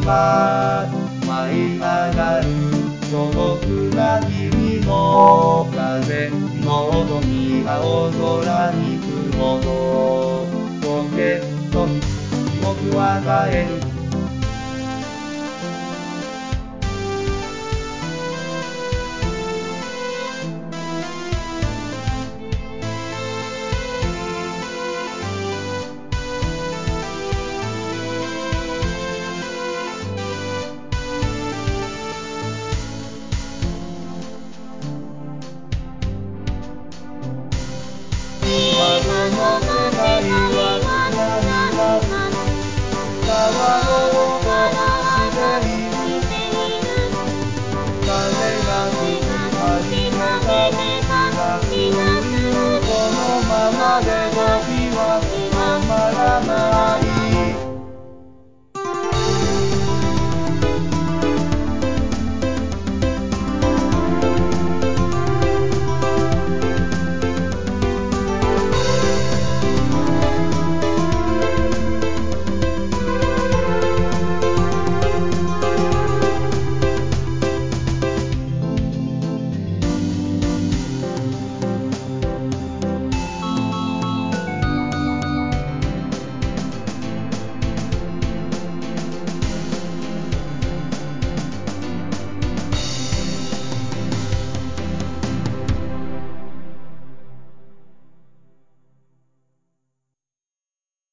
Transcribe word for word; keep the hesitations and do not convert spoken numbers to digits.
が舞い上がる素朴な君の風の音に青空に雲のポケットに僕は帰るこのままで時は止まらない